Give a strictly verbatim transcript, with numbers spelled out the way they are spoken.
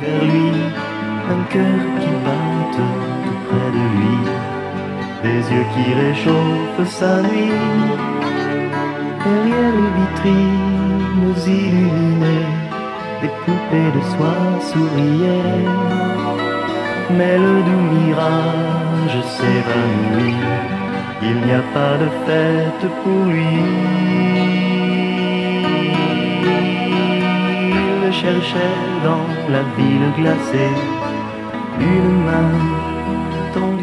vers lui, un cœur qui bat tout près de lui, des yeux qui réchauffent sa nuit. Derrière les vitrines illuminées, des poupées de soie souriaient. Mais le doux mirage s'évanouit, il n'y a pas de fête pour lui. Il cherchait dans la ville glacée une main tendue